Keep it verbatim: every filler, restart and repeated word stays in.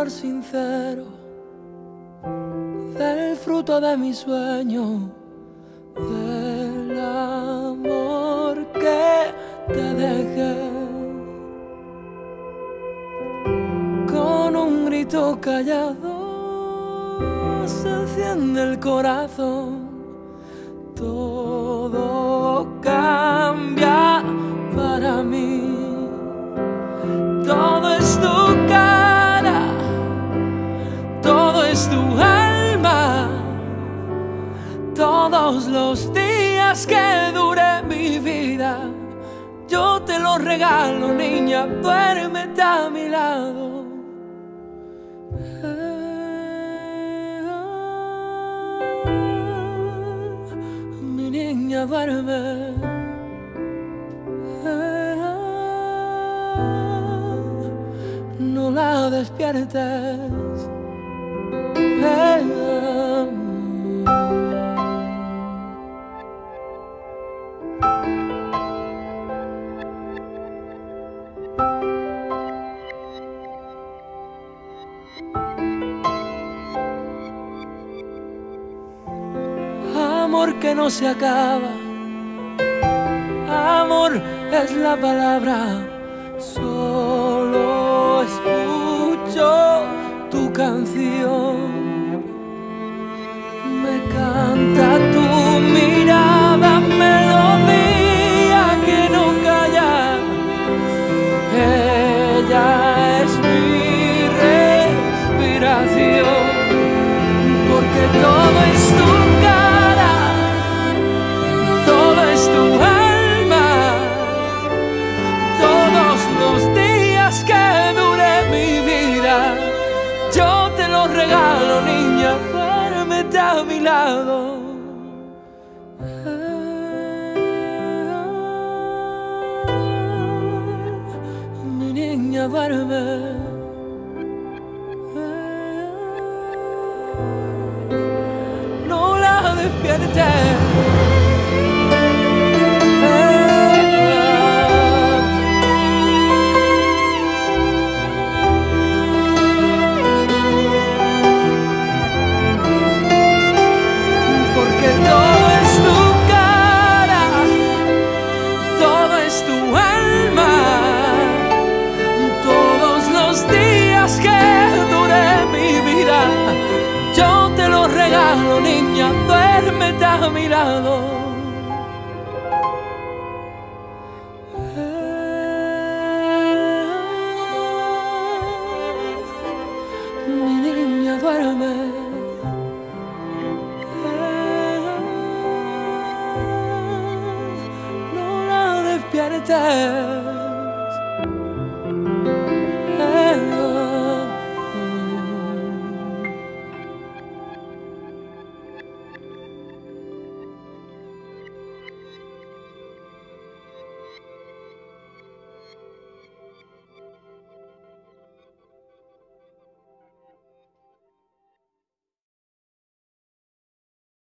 olor sincero del fruto de mi sueño, del amor que te dejé. Con un grito callado se enciende el corazón, todo cambia para mí. Todo es tu cara, todo es tu alma, todos los días que dure mi vida, yo te lo regalo, niña, duérmete a mi lado. Mi niña, duerme. No la despiertes. Amor que no se acaba, amor es la palabra. Solo escucho tu canción, me canta tu mirada, melodía que no calla. Ella es mi respiración, porque todo es tu cara, todo es tu alma, todos los días que dure mi vida, yo te lo regalo, niña, duérmete a mi lado. Mi niña, duerme. No la despiertes. Niña, duérmete a mi lado. Mi niña, duerme. No la despiertes.